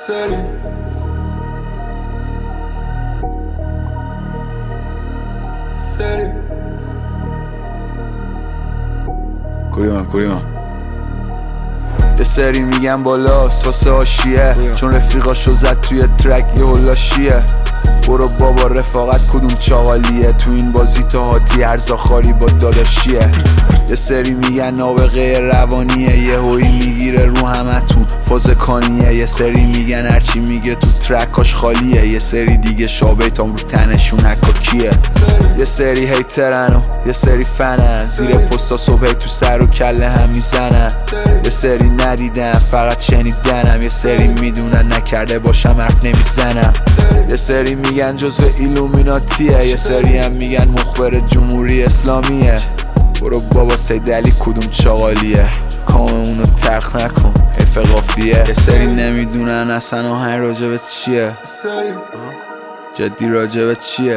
کوریمم یه سری میگن بالاست واسه آشیه، چون رفیقاشو زد توی ترک یه هلاشیه. برو بابا رفاقت کدوم چاقالیه، تو این بازی تا هاتی ارزاخاری با داداشیه. یه سری میگن نابغه روانیه، یه هوی میگیره رو همتون فاز کانیه. یه سری میگن هرچی میگه تو ترکاش خالیه، یه سری دیگه شابیتام رو تنشون حکاکیه. یه سری هیترن و یه سری فنن، زیر پستا صبح تو سر و کله هم میزنن. یه سری ندیدن فقط شنیدنم، یه سری میدونن نکرده باشم حرف نمیزنم. یه سری میگن جزو ایلومیناتیه، یه سری هم میگن مخبر جمهوری اسلامیه. برو بابا سید علی کدوم چاقالیه، کام اونو ترخ نکن حیف قافیه. یه سری نمیدونن اصلا آهنگ راجبت چیه، جدی راجبت چیه،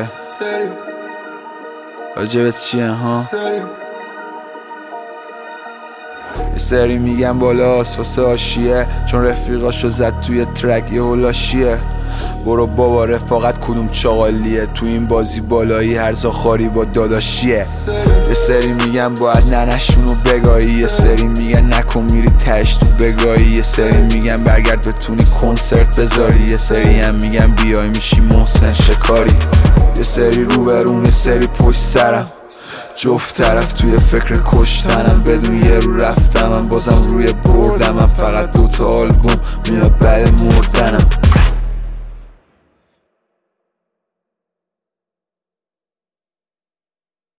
راجبت چیه ها. یه سری میگن بالاست واسه آشیه، چون رفیقاشو زد توی ترک یه هلاشیه. برو بابا رفاقت کدوم چاقالیه، تو این بازی بالایی هرزاخاری با داداشیه. یه سری میگن باید ننشونو بگایی، یه سری میگن نکن میری تش تو بگایی. یه سری میگن برگرد بتونی کنسرت بذاری، یه سری هم میگن بیای میشی محسن شکاری. یه سری روبرون یه سری پشت سرم، جفت طرف توی فکر کشتنم. بدون یه رو رفتمم بازم روی بردمم، فقط 2 تا آلبوم میاد بعد مردنم.